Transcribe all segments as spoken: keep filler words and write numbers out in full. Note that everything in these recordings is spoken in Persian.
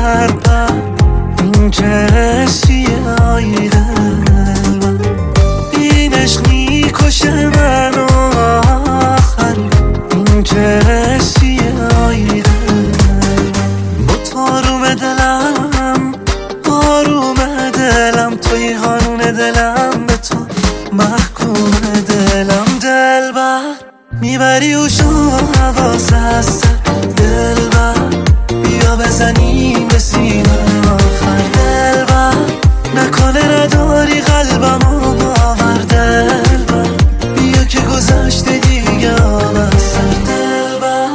پر پر این چه حسیه ای دلبر، این عشق میکشه منو آخر، این چه حسیه ای دلبر. با تاروم دلم آروم دلم توی قانون دلم، به تو محکوم دلم دلبر، میبری و شو حواس از سر دلبر، بیا بزنیم به سینه آخر دلبر، نکنه نداری قلبمو باور دلبر، بیا که گذشته دیگه آب از سر دلبر.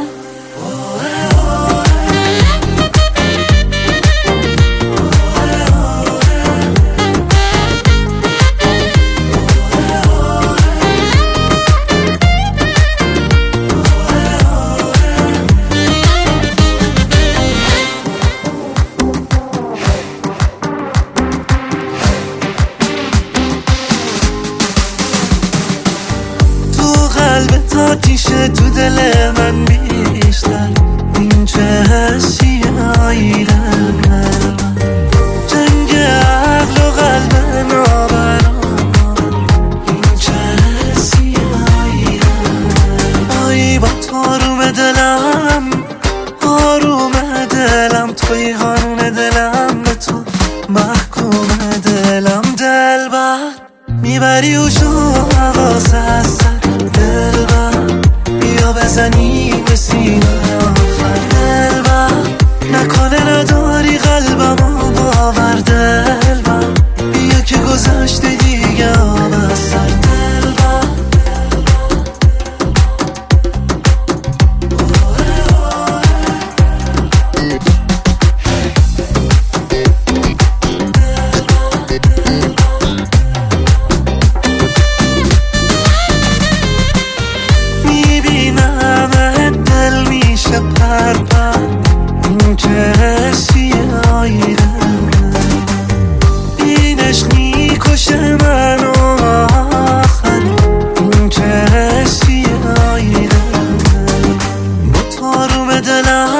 قلبت آتیشه تو دل من بیشتر، این چه حسیه ای دلبر، جنگ عقل و قلب نابرابر، این چه حسیه ای دلبر. آی با تاروم دلم آروم دلم توی قانون دلم، به تو محکوم دلم دلبر، میبری و شو حواس از سر دلبر، بیا بزنیم به سینه آخر دلبر، نکنه نداری قلبمو باور دلبر، بیا که گذشته دیگه آب از سر دلبر. پر پر این چه حسیه ای دلبر، این عشق میکشه منو آخر، این چه حسیه ای دلبر. با تاروم دلم